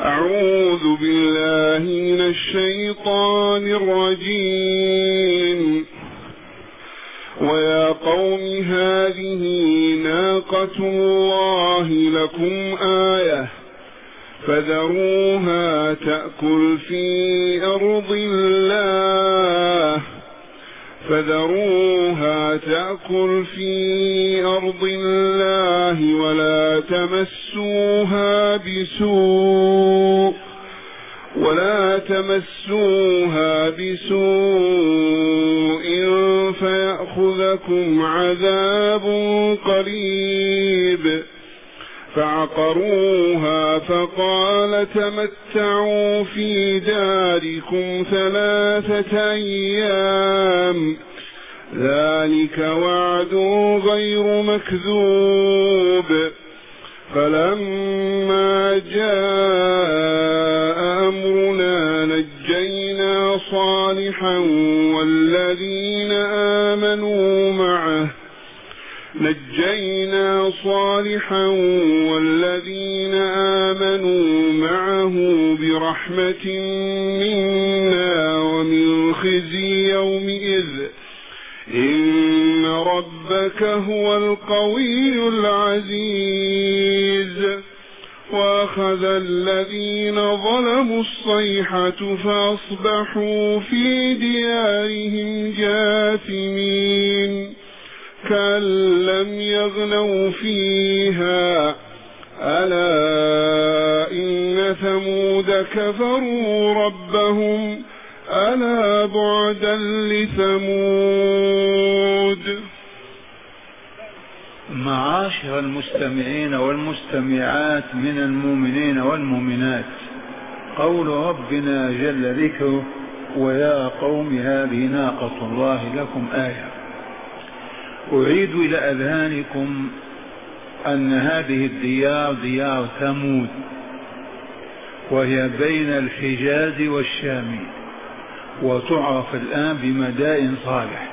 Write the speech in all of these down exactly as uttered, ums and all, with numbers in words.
أعوذ بالله من الشيطان الرجيم. ويا قوم هذه ناقة الله لكم آية فذروها تأكل في أرض الله فذروها تأكل في أرض الله ولا تمسوها بسوء ولا تمسوها بسوء فيأخذكم عذاب قريب. فعقروها فقال تمتعوا في داركم ثلاثة أيام ذلك وعد غير مكذوب. فلما جاء أمرنا نجينا صالحا والذين آمنوا معه نجينا صالحا والذين آمنوا معه برحمة منا ومن خزي يومئذ إن ربك هو القوي العزيز. وأخذ الذين ظلموا الصيحة فأصبحوا في ديارهم جاثمين كأن لم يغنوا فيها ألا إن ثمود كفروا ربهم ألا بعدا لثمود. معاشر المستمعين والمستمعات من المؤمنين والمؤمنات، قول ربنا جل ذكره ويا قوم هذه ناقة الله لكم آية. أعيد إلى أذهانكم أن هذه الديار ديار ثمود وهي بين الحجاز والشام وتعرف الآن بمدائن صالح.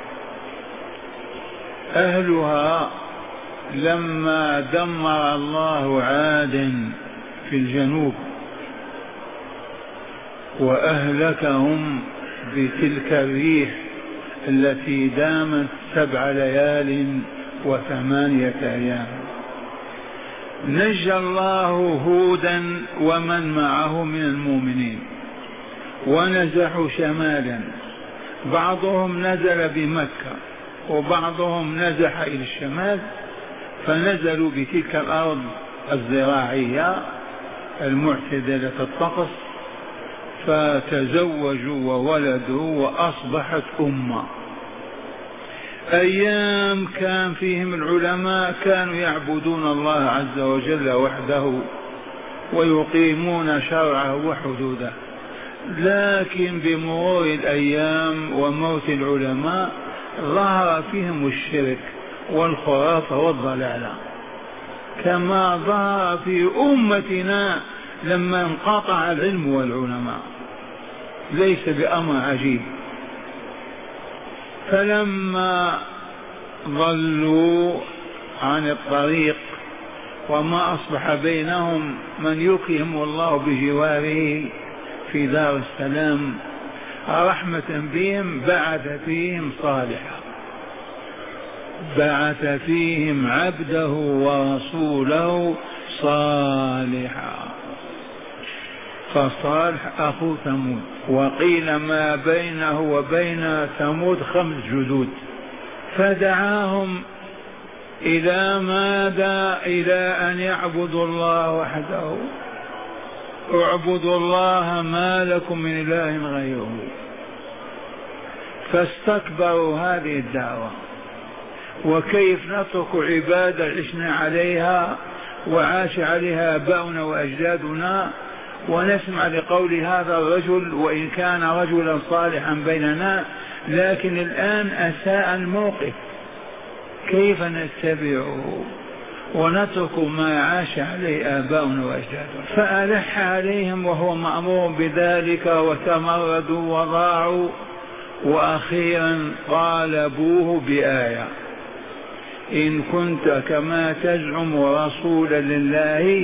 أهلها لما دمر الله عاد في الجنوب وأهلكهم بتلك الريح التي دامت سبع ليال وثمانية أيام، نجى الله هودا ومن معه من المؤمنين ونزحوا شمالا، بعضهم نزل بمكة وبعضهم نزح إلى الشمال، فنزلوا بتلك الأرض الزراعية المعتدلة الطقس، فتزوجوا وولدوا وأصبحت أمة. أيام كان فيهم العلماء كانوا يعبدون الله عز وجل وحده ويقيمون شرعه وحدوده، لكن بمرور الأيام وموت العلماء ظهر فيهم الشرك والخرافة والضلالة، كما ظهر في أمتنا لما انقطع العلم والعلماء، ليس بأمر عجيب. فلما ضلوا عن الطريق وما أصبح بينهم من يقيم الله بجواره في دار السلام رحمة بهم، بعث فيهم صالحا، بعث فيهم عبده ورسوله صالحا، فصالح أخو ثمود. وقيل ما بينه وبين ثمود خمس جدود، فدعاهم إلى ماذا؟ إلى أن يعبدوا الله وحده، اعبدوا الله ما لكم من إله غيره، فاستكبروا هذه الدعوة. وكيف نترك عبادة عشنا عليها وعاش عليها آباؤنا وأجدادنا ونسمع لقول هذا الرجل وإن كان رجلا صالحا بيننا، لكن الآن أساء الموقف، كيف نتبعه ونترك ما عاش عليه آباؤنا وأجدادنا؟ فألح عليهم وهو مأمور بذلك وتمردوا وضاعوا، وأخيرا طالبوه بآية: إن كنت كما تزعم رسولا لله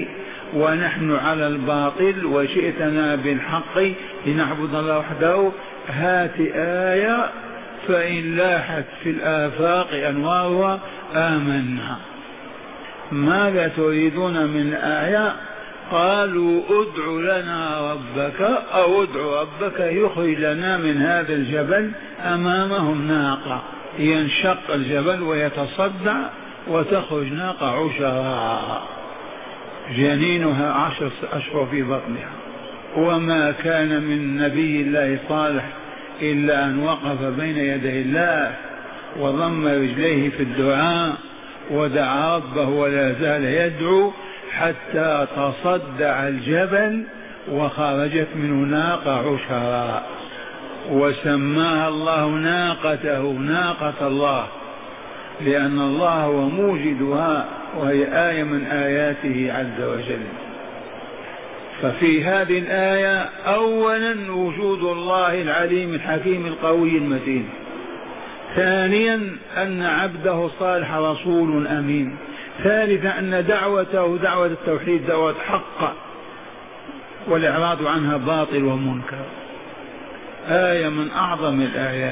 ونحن على الباطل وجئتنا بالحق لنعبد الله وحده، هات آية، فإن لاحت في الآفاق أنوارها آمنا. ماذا تريدون من آية؟ قالوا ادع لنا ربك أو ادع ربك يخرج لنا من هذا الجبل. أمامهم ناقة، ينشق الجبل ويتصدع وتخرج ناقة عشراء جنينها عشر أشهر في بطنها. وما كان من نبي الله صالح إلا أن وقف بين يدي الله وضم رجليه في الدعاء ودعا ربه ولا زال يدعو حتى تصدع الجبل وخرجت منه ناقة عشراء، وسماها الله ناقته ناقة الله، لأن الله هو موجدها وهي آية من آياته عز وجل. ففي هذه الآية أولا وجود الله العليم الحكيم القوي المتين. ثانيا أن عبده الصالح رسول أمين. ثالثا أن دعوته دعوة التوحيد دعوة حق والإعراض عنها باطل ومنكر. آية من أعظم الآيات.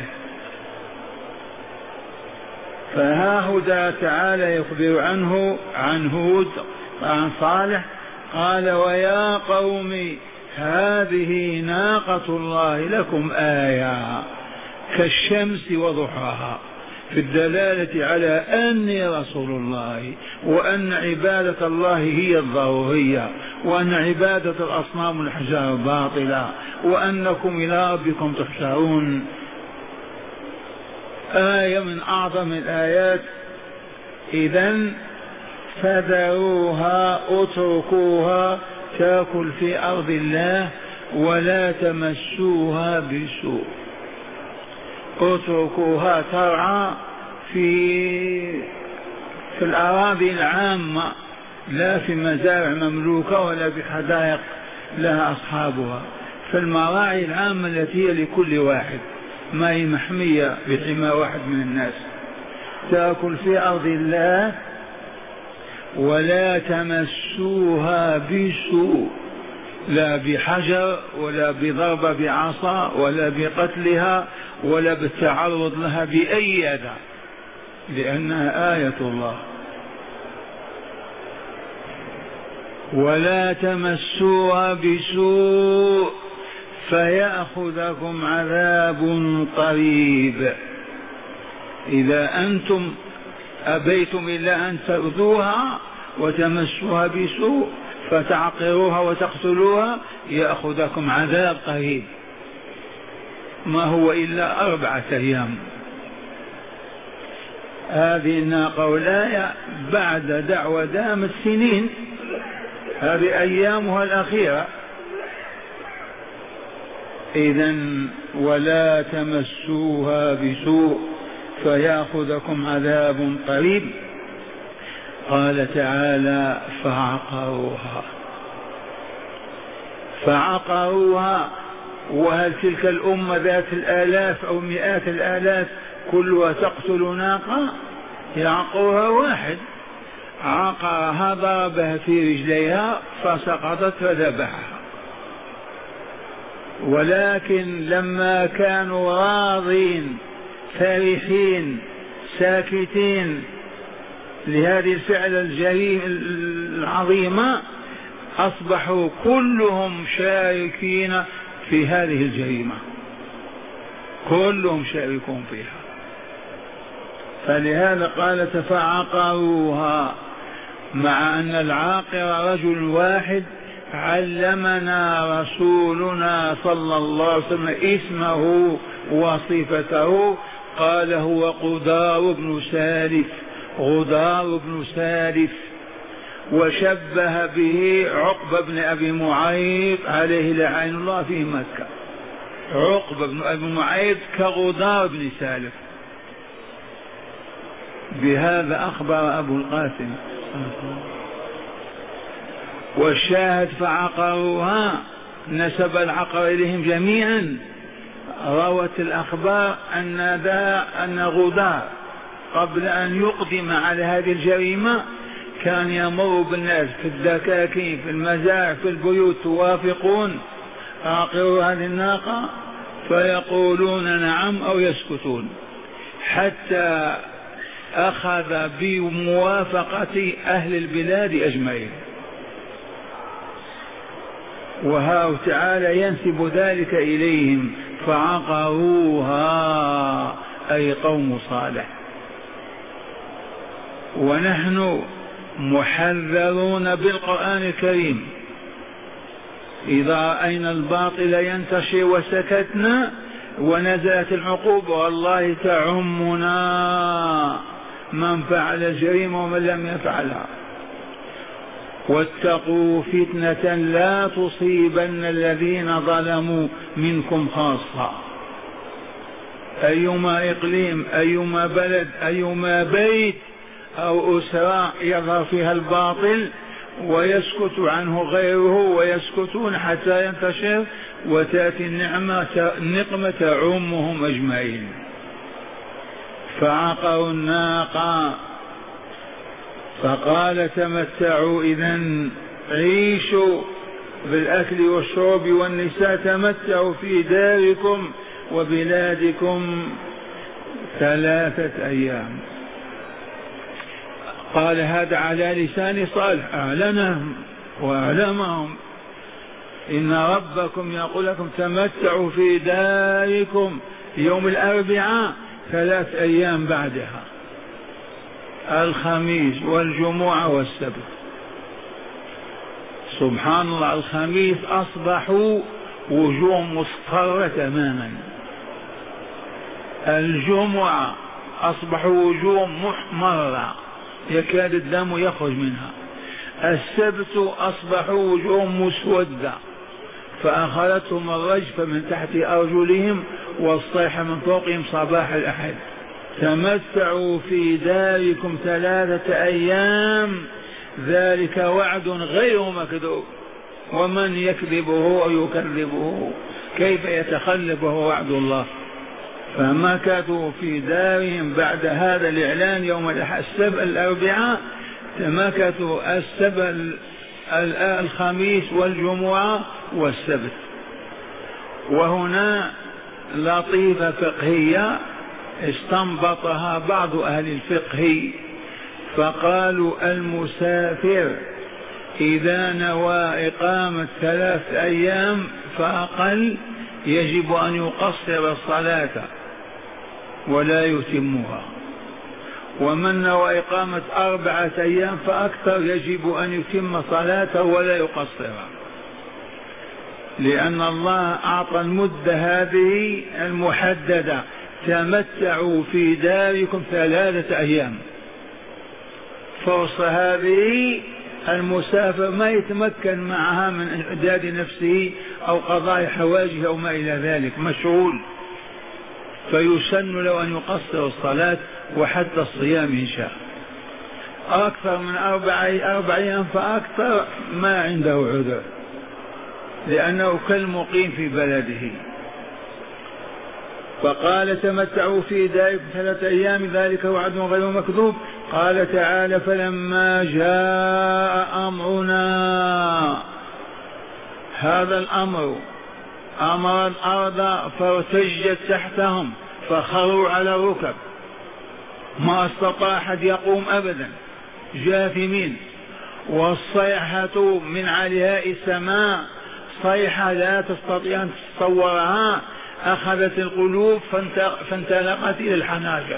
فها هدى تعالى يخبر عنه عن هود وعن صالح، قال ويا قوم هذه ناقة الله لكم آية كالشمس وضحاها، في الدلالة على أني رسول الله، وأن عبادة الله هي الضرورية، وأن عبادة الأصنام والأحجار باطلة، وأنكم إلى ربكم تحشرون. آية من أعظم الآيات. إذن فذروها اتركوها تأكل في أرض الله ولا تمسوها بسوء. اتركوها ترعى في في الأراضي العامة، لا في مزارع مملوكة ولا بحدائق لها أصحابها، في المراعي العامة التي هي لكل واحد، ما هي محمية بحمى واحد من الناس. تأكل في أرض الله ولا تمسوها بسوء، لا بحجر ولا بضربة بعصا ولا بقتلها ولا بالتعرض لها بأي أذى، لأنها آية الله. ولا تمسوها بسوء فيأخذكم عذاب قريب. إذا أنتم أبيتم إلا أن تؤذوها وتمسوها بسوء فتعقروها وتقتلوها يأخذكم عذاب قريب، ما هو إلا أربعة أيام. هذه الناقة والآية بعد دعوة دامت سنين، هذه أيامها الأخيرة. إذن ولا تمسوها بسوء فيأخذكم عذاب قريب. قال تعالى فعقروها. فعقروها. وهل تلك الأمة ذات الآلاف أو مئات الآلاف كلها تقتل ناقة؟ يعقرها واحد، عقرها ضربها في رجليها فسقطت فذبحها. ولكن لما كانوا راضين فرحين ساكتين لهذه الفعل الجريمة العظيمة، أصبحوا كلهم شاركين في هذه الجريمة، كلهم شاركون فيها. فلهذا قال فعقروها، مع أن العاقر رجل واحد علمنا رسولنا صلى الله عليه وسلم اسمه وصفته، قال هو غدار بن سالف، غدار بن سالف، وشبه به عقبة بن أبي معيط عليه لعين الله في مكة. عقبة بن أبي معيط كغدار بن سالف. بهذا أخبر أبو القاسم. والشاهد فعقروها، نسب العقر إليهم جميعا. روت الأخبار أن ذا أن غدار قبل أن يقدم على هذه الجريمة كان يمر بالناس في الدكاكين في المزارع في البيوت: توافقون عاقروا هذه الناقة؟ فيقولون نعم أو يسكتون، حتى أخذ بموافقة أهل البلاد أجمعين. وها تعالى ينسب ذلك إليهم: فعقروها أي قوم صالح. ونحن محذرون بالقرآن الكريم: إذا رأينا الباطل ينتشر وسكتنا ونزلت العقوبة والله تعمنا من فعل الجريمة ومن لم يفعلها. واتقوا فتنة لا تصيبن الذين ظلموا منكم خاصة. أيما إقليم، أيما بلد، أيما بيت أو أسرة يظهر فيها الباطل ويسكت عنه غيره ويسكتون حتى ينتشر وتأتي النعمة النقمة تعمهم أجمعين. فعقروا الناقة فقال: تمتعوا إذن، عيشوا بالأكل والشرب والنساء، تمتعوا في داركم وبلادكم ثلاثة أيام. قال هذا على لسان صالح، أعلنهم وأعلمهم: إن ربكم يقول لكم تمتعوا في داركم يوم الأربعاء ثلاث أيام بعدها، الخميس والجمعة والسبت. سبحان الله، الخميس أصبحوا وجوه مصفرة تماما، الجمعة أصبحوا وجوه محمرة يكاد الدم يخرج منها، السبت أصبحوا وجوه مسودة فأخذتهم الرجفة من تحت أرجلهم والصيحة من فوقهم صباح الأحد. تمتعوا في داركم ثلاثة أيام ذلك وعد غير مكذوب، ومن يكذبه أو يكذبه كيف يتخلف وهو وعد الله. فمكثوا في دارهم بعد هذا الإعلان يوم السبت الأربعاء، مكثوا السبت الخميس والجمعة والسبت. وهنا لطيفة فقهية استنبطها بعض أهل الفقه، فقالوا: المسافر إذا نوى إقامة ثلاث أيام فأقل يجب أن يقصر الصلاة ولا يتمها، ومن نوى إقامة أربعة أيام فأكثر يجب أن يتم صلاته ولا يقصرها، لأن الله أعطى المدة هذه المحددة: تمتعوا في داركم ثلاثة أيام. فرصة هذه المسافر ما يتمكن معها من إعداد نفسه أو قضاء حواجه أو ما إلى ذلك، مشغول، فيسن له أن يقصر الصلاة وحتى الصيام إن شاء. أكثر من أربع أيام فأكثر ما عنده عذر، لأنه كالمقيم في بلده. فقال: تمتعوا في داركم ثلاثة أيام ذلك وعد غير مكذوب. قال تعالى: فلما جاء أمرنا، هذا الأمر أمر الأرض فارتجت تحتهم فخروا على الركب، ما استطاع أحد يقوم أبدا، جاثمين. والصيحة من علياء السماء صيحة لا تستطيع أن تتصورها، أخذت القلوب فانطلقت إلى الحناجر،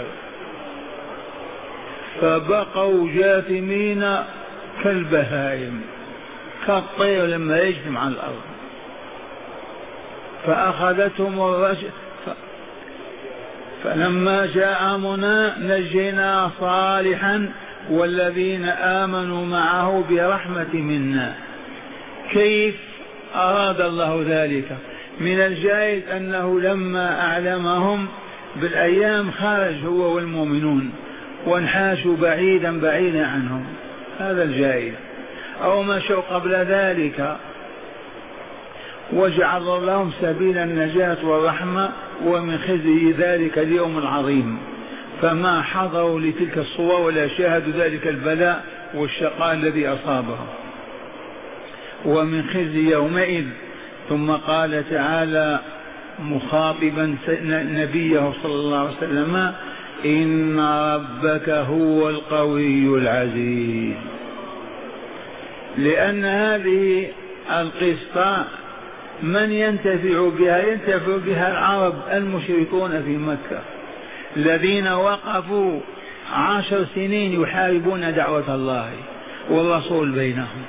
فبقوا جاثمين كالبهائم، كالطير لما يجثم على الأرض. فأخذتهم الرجفة. فلما جاء أمرنا نجينا صالحا والذين آمنوا معه برحمة منا. كيف أراد الله ذلك؟ من الجائز أنه لما أعلمهم بالأيام خرج هو والمؤمنون وانحاشوا بعيدا بعيدا عنهم، هذا الجائز، أو مشوا قبل ذلك وجعل لهم سبيل النجاة والرحمة ومن خزي ذلك اليوم العظيم، فما حضروا لتلك الصور ولا شاهدوا ذلك البلاء والشقاء الذي أصابهم. ومن خزي يومئذ. ثم قال تعالى مخاطبا نبيه صلى الله عليه وسلم: إن ربك هو القوي العزيز. لأن هذه القصة من ينتفع بها؟ ينتفع بها العرب المشركون في مكة الذين وقفوا عشر سنين يحاربون دعوة الله والرسول بينهم،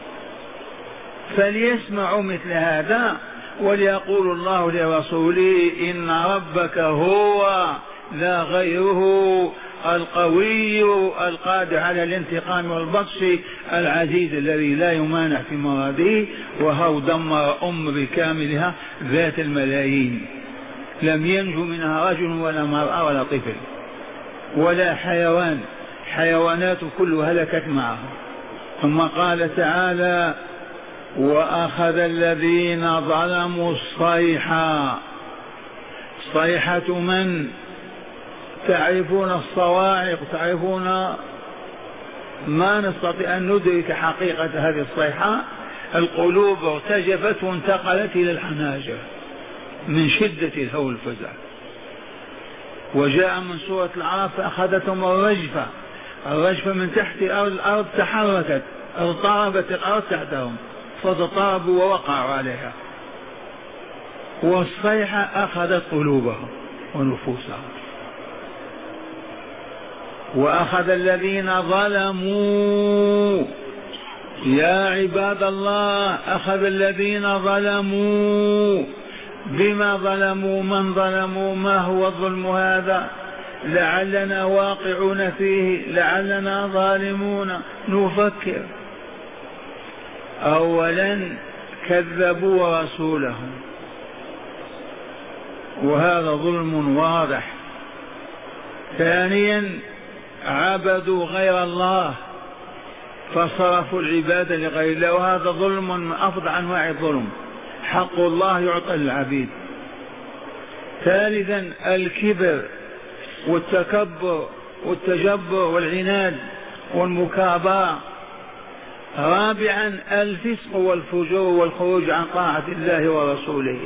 فليسمعوا مثل هذا وليقول الله لرسوله: إن ربك هو لا غيره القوي القادر على الانتقام والبطش العزيز الذي لا يمانع في مراده. وهو دمر أم بكاملها ذات الملايين، لم ينجو منها رجل ولا مرأة ولا طفل ولا حيوان، حيوانات كلها هلكت معه. ثم قال تعالى: وأخذ الذين ظلموا الصيحة. صيحة من؟ تعرفون الصواعق، تعرفون ما نستطيع أن ندرك حقيقة هذه الصيحة. القلوب ارتجفت وانتقلت إلى الحناجر من شدة الهول والفزع. وجاء من سورة الأعراف: فأخذتهم الرجفة. الرجفة من تحت الأرض، الأرض تحركت، اضطربت الأرض تحتهم فتضطربوا ووقعوا عليها. والصيحة أخذت قلوبهم ونفوسهم. وأخذ الذين ظلموا، يا عباد الله، أخذ الذين ظلموا. بما ظلموا؟ من ظلموا؟ ما هو الظلم هذا؟ لعلنا واقعون فيه، لعلنا ظالمون. نفكر. أولا كذبوا رسولهم، وهذا ظلم واضح. ثانيا عبدوا غير الله فصرفوا العبادة لغير الله، وهذا ظلم من أفظع أنواع الظلم. حق الله يعطى للعبيد. ثالثا الكبر والتكبر والتجبر والعناد والمكابرة. رابعا الفسق والفجور والخروج عن طاعة الله ورسوله.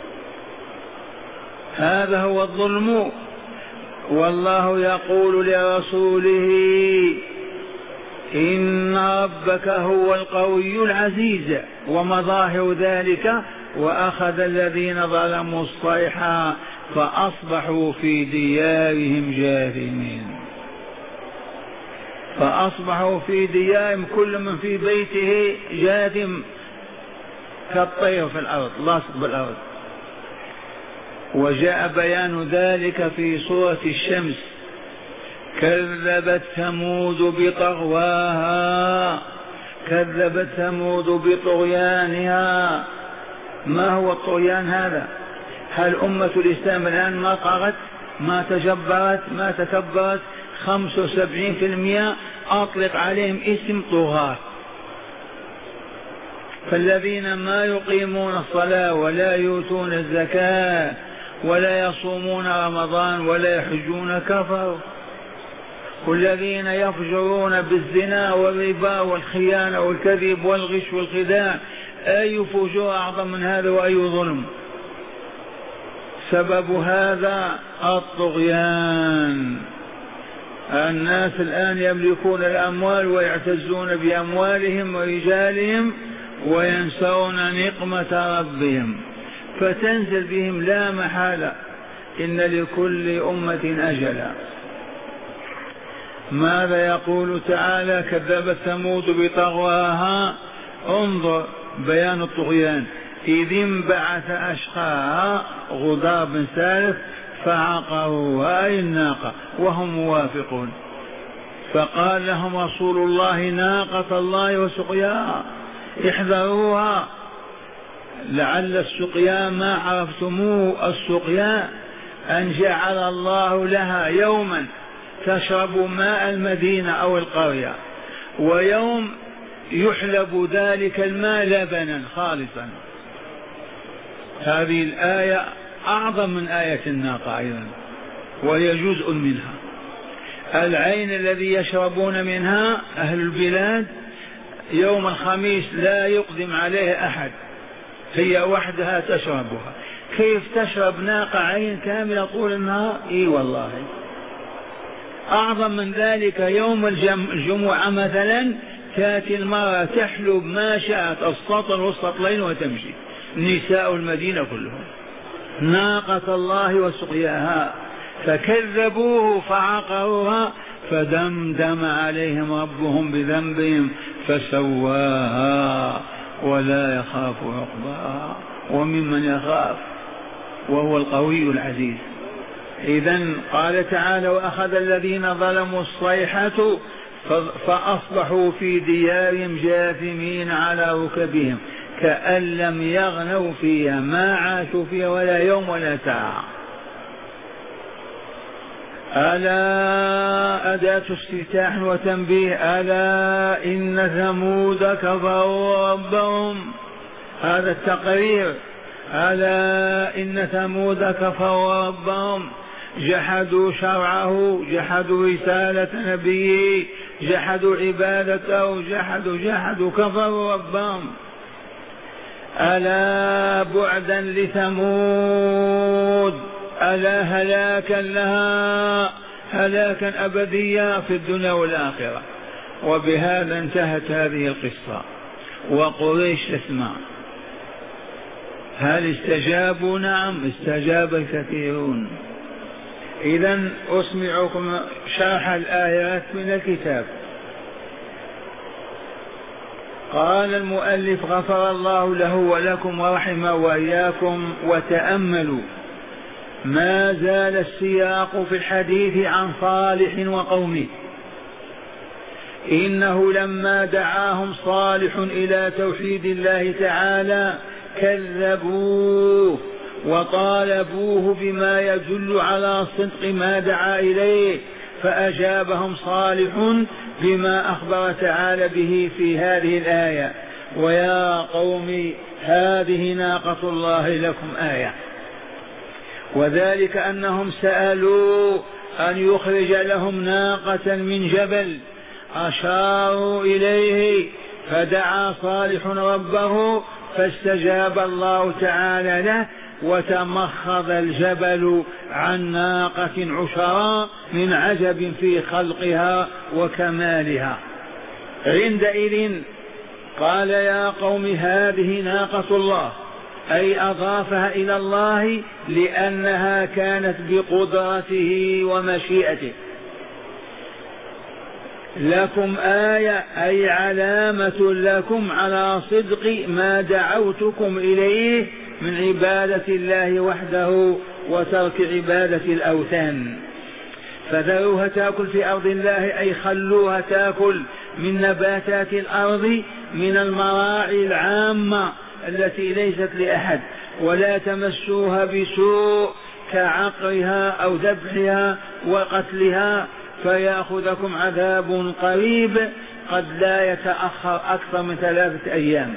هذا هو الظلم. والله يقول لرسوله: إن ربك هو القوي العزيز. ومظاهر ذلك: وأخذ الذين ظلموا الصيحة فأصبحوا في ديارهم جاثمين. فأصبحوا في ديارهم، كل من في بيته جاثم كالطير في الأرض، لاصق بالأرض. وجاء بيان ذلك في سورة الشمس: كذبت ثمود بطغواها. كذبت ثمود بطغيانها. ما هو الطغيان هذا؟ هل أمة الإسلام الآن ما طغت، ما تجبرت، ما تكبرت؟ خمسة وسبعين في المئة أطلق عليهم اسم طغاة. فالذين ما يقيمون الصلاة ولا يؤتون الزكاة ولا يصومون رمضان ولا يحجون كفروا. والذين يفجرون بالزنا والربا والخيانة والكذب والغش والخداع. أي فجور أعظم من هذا وأي ظلم؟ سبب هذا الطغيان. الناس الآن يملكون الأموال ويعتزون بأموالهم ورجالهم وينسون نقمة ربهم، فتنزل بهم لا محالة. إن لكل أمة أجلا. ماذا يقول تعالى؟ كذبت ثمود بطغواها. انظر بيان الطغيان: إذ انبعث أشقاها غضاب سالف فعقروا أي الناقة وهم موافقون. فقال لهم رسول الله: ناقة الله وسقياها احذروها، لعل السقيا ما عرفتموه. السقيا أن جعل الله لها يوما تشرب ماء المدينة أو القرية، ويوم يحلب ذلك الماء لبنا خالصا. هذه الآية أعظم من آية الناقة أيضا، وهي جزء منها. العين الذي يشربون منها أهل البلاد يوم الخميس لا يقدم عليه أحد، هي وحدها تشربها. كيف تشرب ناقة عين كاملة طول النهار؟ إي والله. أعظم من ذلك يوم الجمعة مثلا تأتي المرأة تحلب ما شاءت السطل والسطلين وتمشي، نساء المدينة كلهم، ناقة الله وسقياها. فكذبوه فعقروها فدمدم عليهم ربهم بذنبهم فسواها ولا يخاف عقباها. وممن يخاف وهو القوي العزيز. إذن قال تعالى: وأخذ الذين ظلموا الصيحة فأصبحوا في ديارهم جاثمين على ركبهم كأن لم يغنوا فيها، ما عاشوا فيها ولا يوم ولا ساعة. ألا أداة استفتاح وتنبيه: ألا إن ثمود كفروا ربهم. هذا التقرير: ألا إن ثمود كفروا ربهم، جحدوا شرعه، جحدوا رسالة نبيه، جحدوا عبادته، جحدوا جحدوا كفروا ربهم. ألا بعدا لثمود، ألا هلاكا لها، هلاكا أبديا في الدنيا والآخرة. وبهذا انتهت هذه القصة. وقريش تسمع. هل استجابوا؟ نعم استجاب الكثيرون. إذن أسمعكم شرح الآيات من الكتاب. قال المؤلف غفر الله له ولكم ورحمه وإياكم: وتأملوا ما زال السياق في الحديث عن صالح وقومه. إنه لما دعاهم صالح إلى توحيد الله تعالى كذبوه وطالبوه بما يدل على صدق ما دعا إليه، فأجابهم صالح بما أخبر تعالى به في هذه الآية: ويا قوم هذه ناقة الله لكم آية. وذلك أنهم سألوا أن يخرج لهم ناقة من جبل، أشاروا إليه فدعا صالح ربه فاستجاب الله تعالى له، وتمخض الجبل عن ناقة عشراء من عجب في خلقها وكمالها. عندئذ قال: يا قوم هذه ناقة الله، أي أضافها إلى الله لأنها كانت بقدرته ومشيئته. لكم آية، أي علامة لكم على صدق ما دعوتكم إليه من عبادة الله وحده وترك عبادة الأوثان. فذروها تأكل في أرض الله، أي خلوها تأكل من نباتات الأرض من المراعي العامة التي ليست لأحد، ولا تمسوها بسوء كعقرها أو ذبحها وقتلها فيأخذكم عذاب قريب قد لا يتأخر أكثر من ثلاثة أيام.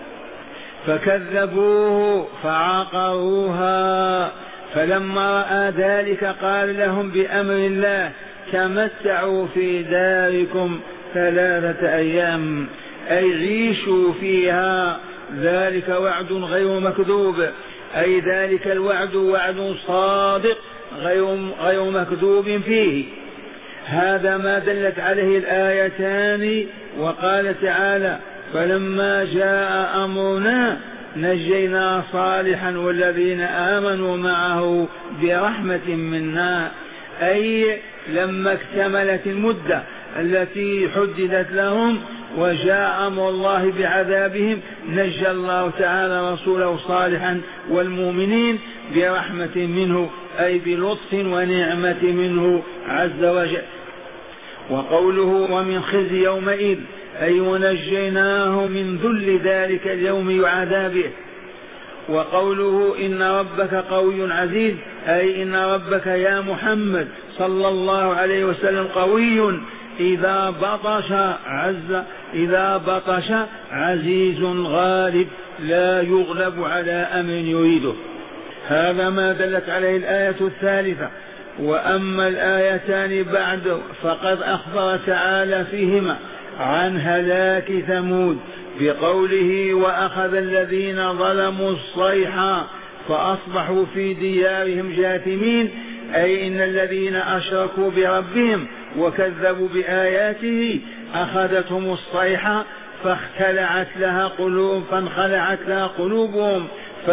فكذبوه فعقروها، فلما رأى ذلك قال لهم بأمر الله: تمتعوا في داركم ثلاثة أيام، أي عيشوا فيها. ذلك وعد غير مكذوب، أي ذلك الوعد وعد صادق غير غير مكذوب فيه. هذا ما دلت عليه الآيتان. وقال تعالى: فلما جاء أمرنا نجينا صالحا والذين آمنوا معه برحمة منا، أي لما اكتملت المدة التي حددت لهم وجاء أمر الله بعذابهم نجى الله تعالى رسوله صالحا والمؤمنين برحمة منه، أي بلطف ونعمة منه عز وجل. وقوله: ومن خزي يومئذ، أي ونجيناه من ذل ذلك اليوم عذابه. وقوله: إن ربك قوي عزيز، أي إن ربك يا محمد صلى الله عليه وسلم قوي إذا بطش عز إذا بطش عزيز غالب لا يغلب على أمر يريده. هذا ما دلت عليه الآية الثالثة. وأما الآيتان بعد فقد أخبر تعالى فيهما عن هلاك ثمود بقوله وأخذ الذين ظلموا الصيحة فأصبحوا في ديارهم جاثمين، أي إن الذين أشركوا بربهم وكذبوا بآياته أخذتهم الصيحة فاختلعت لها قلوب فانخلعت لها قلوبهم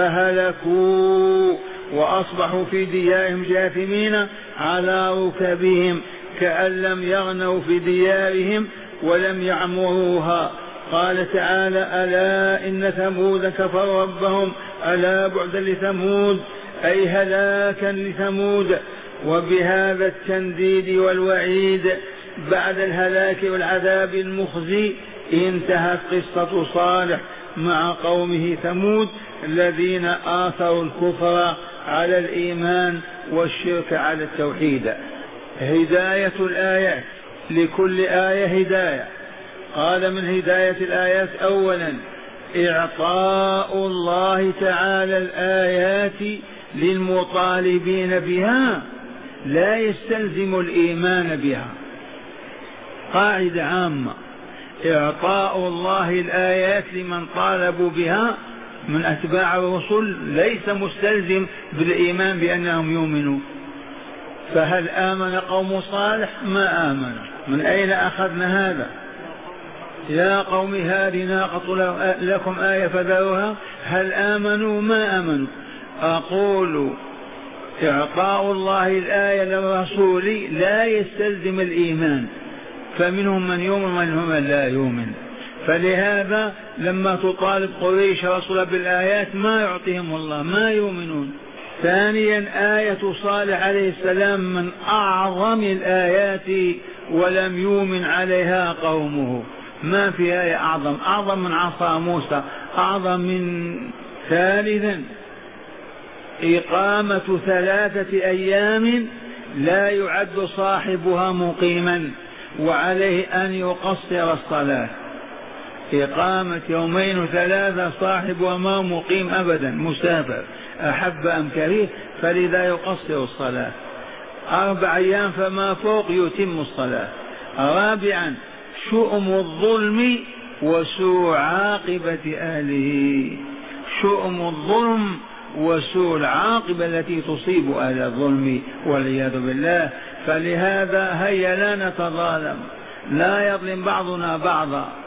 فهلكوا وأصبحوا في ديارهم جاثمين على ركبهم كأن لم يغنوا في ديارهم ولم يعمروها. قال تعالى ألا إن ثمود كفروا ربهم ألا بعدا لثمود، أي هلاكا لثمود. وبهذا التنديد والوعيد بعد الهلاك والعذاب المخزي انتهت قصة صالح مع قومه ثمود الذين آثروا الكفر على الإيمان والشرك على التوحيد. هداية الآيات، لكل آية هداية. قال من هداية الآيات أولا إعطاء الله تعالى الآيات للمطالبين بها لا يستلزم الإيمان بها، قاعدة عامة. إعطاء الله الآيات لمن طالبوا بها من أتباع الرسل ليس مستلزم بالإيمان بأنهم يؤمنون. فهل آمن قوم صالح؟ ما آمنوا. من أين أخذنا هذا؟ يا قوم هذه ناقة لكم آية فذروها. هل آمنوا؟ ما آمنوا. أقول إعطاء الله الآية للرسول لا يستلزم الإيمان، فمنهم من يؤمن ومنهم من لا يؤمن. فلهذا لما تطالب قريش رسول بالآيات ما يعطيهم الله، ما يؤمنون. ثانيا آية صالح عليه السلام من أعظم الآيات ولم يؤمن عليها قومه، ما في آية أعظم، أعظم من عصا موسى، أعظم من. ثالثا إقامة ثلاثة أيام لا يعد صاحبها مقيما وعليه أن يقصر الصلاة. إقامة يومين ثلاثة صاحبها ما مقيم أبدا، مسافر أحب أم كريه، فلذا يقصر الصلاة. أربع أيام فما فوق يتم الصلاة. رابعا شؤم الظلم وسوء عاقبة أهله، شؤم الظلم وسوء العاقبة التي تصيب أهل الظلم والعياذ بالله. فلهذا هيا لا نتظالم، لا يظلم بعضنا بعضا.